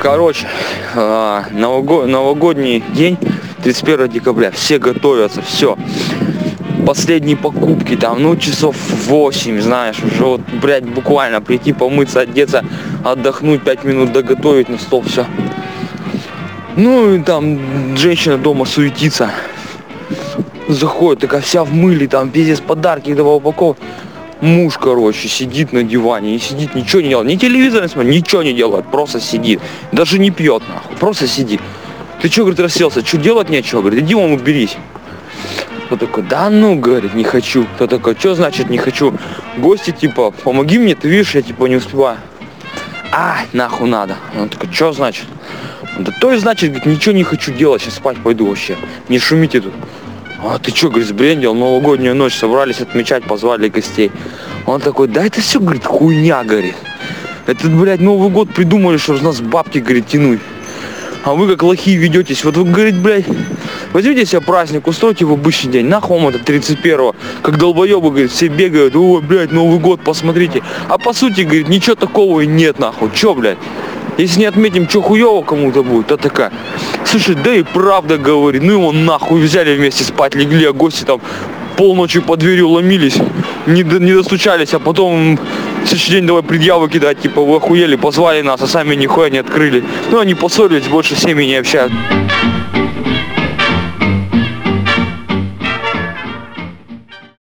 Короче, новогодний день, 31 декабря, все готовятся, все. Последние покупки, там, ну, часов 8, знаешь, уже вот, блядь, буквально прийти, помыться, одеться, отдохнуть, 5 минут доготовить на стол, все. Ну, и там женщина дома суетится, заходит, такая вся в мыле, там, пиздец, подарки, давай упаковывать. Муж, короче, сидит на диване, и сидит, ничего не делает, ни телевизор не смотрит, ничего не делает, просто сидит, даже не пьет, нахуй, просто сидит. Ты что, говорит, расселся, что делать нечего, говорит, иди вон уберись. Кто такой, да ну, говорит, не хочу. Кто такой, что значит не хочу? Гости, типа, помоги мне, ты видишь, я типа не успеваю. А, нахуй надо. Он такой, что значит? Да то и значит, говорит, ничего не хочу делать, сейчас спать пойду вообще, не шумите тут. А ты что, говорит, сбрендил, новогоднюю ночь собрались отмечать, позвали гостей. Он такой, да это все, говорит, хуйня, говорит. Это, блядь, Новый год придумали, чтобы с нас бабки, говорит, тянуть. А вы как лохи ведетесь. Вот вы, говорит, блядь, возьмите себе праздник, устройте в обычный день. Нахуй вам это 31-го. Как долбоебы, говорит, все бегают. Ой, блядь, Новый год, посмотрите. А по сути, говорит, ничего такого и нет, нахуй. Че, блядь? Если не отметим, что хуево кому-то будет, то такая. Слушай, да и правда, говорит, ну его нахуй взяли вместе спать, легли, а гости там полночи по дверью ломились, не достучались, а потом в следующий день давай предъявы кидать, типа вы охуели, позвали нас, а сами нихуя не открыли. Ну они поссорились, больше с ними не общаются.